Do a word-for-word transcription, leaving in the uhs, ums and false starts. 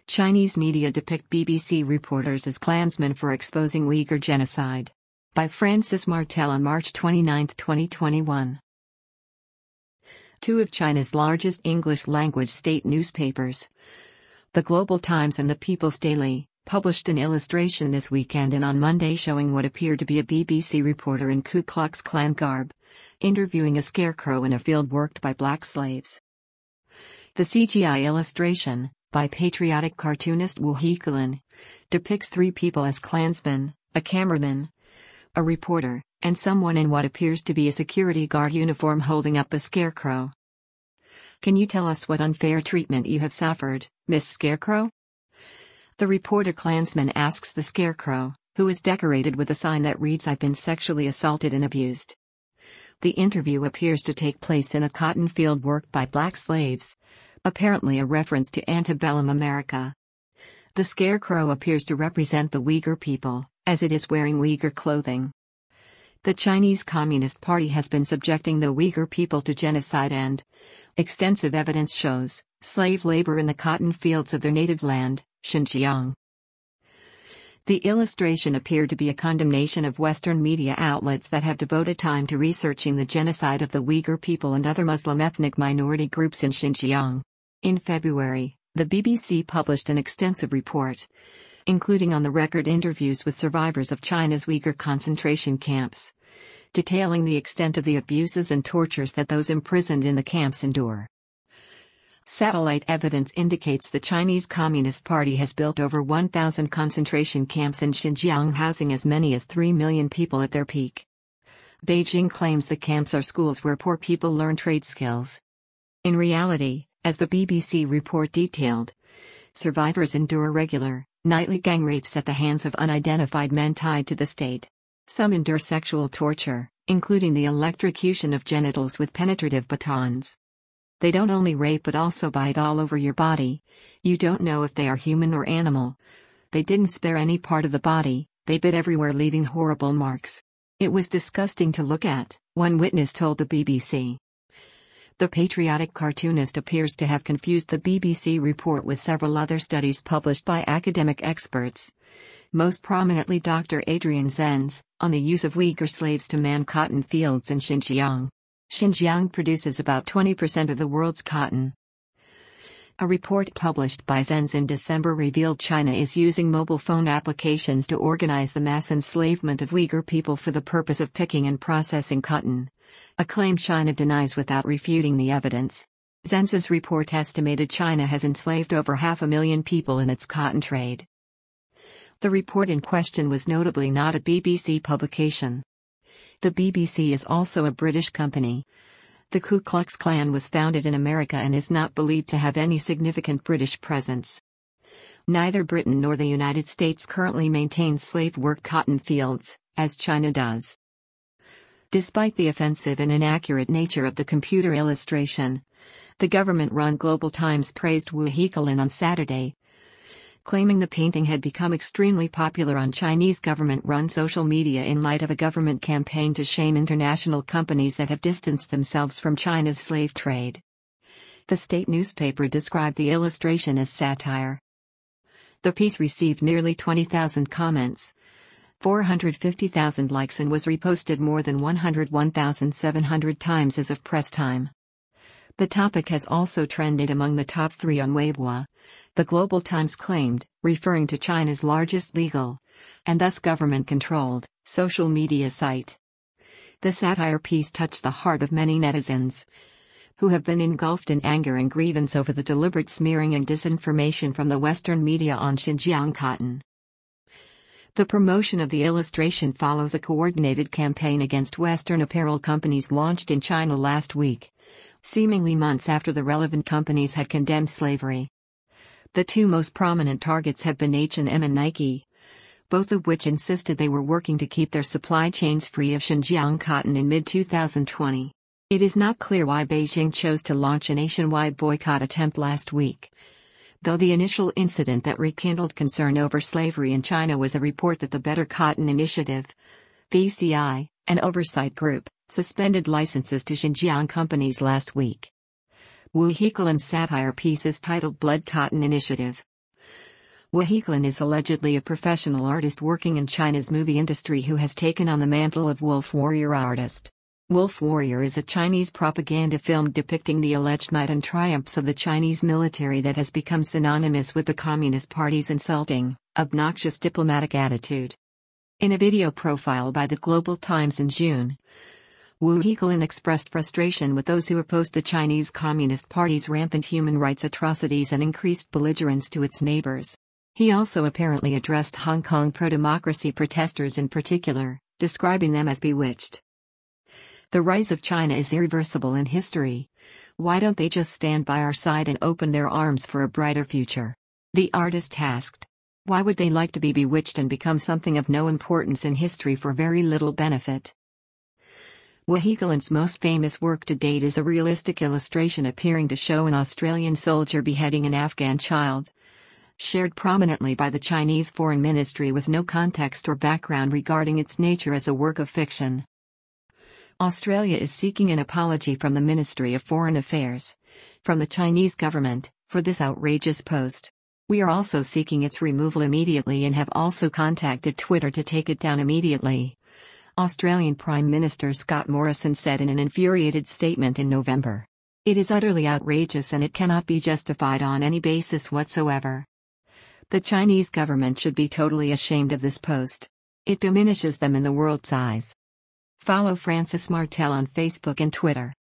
Chinese media depict B B C reporters as Klansmen for exposing Uyghur genocide. By Francis Martel on March twenty-ninth, twenty twenty-one. Two of China's largest English-language state newspapers, The Global Times and The People's Daily, published an illustration this weekend and on Monday showing what appeared to be a B B C reporter in Ku Klux Klan garb, interviewing a scarecrow in a field worked by black slaves. The C G I illustration, by patriotic cartoonist Wu Hekelin, depicts three people as Klansmen, a cameraman, a reporter, and someone in what appears to be a security guard uniform holding up the scarecrow. "Can you tell us what unfair treatment you have suffered, Miss Scarecrow?" The reporter Klansman asks the scarecrow, who is decorated with a sign that reads "I've been sexually assaulted and abused." The interview appears to take place in a cotton field worked by black slaves, apparently a reference to antebellum America. The scarecrow appears to represent the Uyghur people, as it is wearing Uyghur clothing. The Chinese Communist Party has been subjecting the Uyghur people to genocide and, extensive evidence shows, slave labor in the cotton fields of their native land, Xinjiang. The illustration appeared to be a condemnation of Western media outlets that have devoted time to researching the genocide of the Uyghur people and other Muslim ethnic minority groups in Xinjiang. In February, the B B C published an extensive report, including on-the-record interviews with survivors of China's Uyghur concentration camps, detailing the extent of the abuses and tortures that those imprisoned in the camps endure. Satellite evidence indicates the Chinese Communist Party has built over one thousand concentration camps in Xinjiang, housing as many as three million people at their peak. Beijing claims the camps are schools where poor people learn trade skills. In reality, as the B B C report detailed, survivors endure regular, nightly gang rapes at the hands of unidentified men tied to the state. Some endure sexual torture, including the electrocution of genitals with penetrative batons. They don't only rape but also bite all over your body. You don't know if they are human or animal. They didn't spare any part of the body, they bit everywhere, leaving horrible marks. It was disgusting to look at, one witness told the B B C. The patriotic cartoonist appears to have confused the B B C report with several other studies published by academic experts, most prominently Doctor Adrian Zenz, on the use of Uyghur slaves to man cotton fields in Xinjiang. Xinjiang produces about twenty percent of the world's cotton. A report published by Zenz in December revealed China is using mobile phone applications to organize the mass enslavement of Uyghur people for the purpose of picking and processing cotton, a claim China denies without refuting the evidence. Zenz's report estimated China has enslaved over half a million people in its cotton trade. The report in question was notably not a B B C publication. The B B C is also a British company. The Ku Klux Klan was founded in America and is not believed to have any significant British presence. Neither Britain nor the United States currently maintain slave-work cotton fields, as China does. Despite the offensive and inaccurate nature of the computer illustration, the government-run Global Times praised Wu Hekelin on Saturday, claiming the painting had become extremely popular on Chinese government-run social media in light of a government campaign to shame international companies that have distanced themselves from China's slave trade. The state newspaper described the illustration as satire. The piece received nearly twenty thousand comments, four hundred fifty thousand likes, and was reposted more than one hundred one thousand seven hundred times as of press time. The topic has also trended among the top three on Weibo, the Global Times claimed, referring to China's largest legal, and thus government-controlled, social media site. The satire piece touched the heart of many netizens, who have been engulfed in anger and grievance over the deliberate smearing and disinformation from the Western media on Xinjiang cotton. The promotion of the illustration follows a coordinated campaign against Western apparel companies launched in China last week, seemingly months after the relevant companies had condemned slavery. The two most prominent targets have been H and M and Nike, both of which insisted they were working to keep their supply chains free of Xinjiang cotton in mid twenty twenty. It is not clear why Beijing chose to launch a nationwide boycott attempt last week, though the initial incident that rekindled concern over slavery in China was a report that the Better Cotton Initiative, B C I, an oversight group, suspended licenses to Xinjiang companies last week. Wu Hekelin's satire piece is titled Blood Cotton Initiative. Wu Hegelin is allegedly a professional artist working in China's movie industry who has taken on the mantle of Wolf Warrior artist. Wolf Warrior is a Chinese propaganda film depicting the alleged might and triumphs of the Chinese military that has become synonymous with the Communist Party's insulting, obnoxious diplomatic attitude. In a video profile by the Global Times in June, Wu Hegelin expressed frustration with those who opposed the Chinese Communist Party's rampant human rights atrocities and increased belligerence to its neighbors. He also apparently addressed Hong Kong pro-democracy protesters in particular, describing them as bewitched. The rise of China is irreversible in history. Why don't they just stand by our side and open their arms for a brighter future? The artist asked. Why would they like to be bewitched and become something of no importance in history for very little benefit? Wu Hegelin's most famous work to date is a realistic illustration appearing to show an Australian soldier beheading an Afghan child, shared prominently by the Chinese Foreign Ministry with no context or background regarding its nature as a work of fiction. Australia is seeking an apology from the Ministry of Foreign Affairs, from the Chinese government, for this outrageous post. We are also seeking its removal immediately and have also contacted Twitter to take it down immediately, Australian Prime Minister Scott Morrison said in an infuriated statement in November. It is utterly outrageous and it cannot be justified on any basis whatsoever. The Chinese government should be totally ashamed of this post. It diminishes them in the world's eyes. Follow Francis Martel on Facebook and Twitter.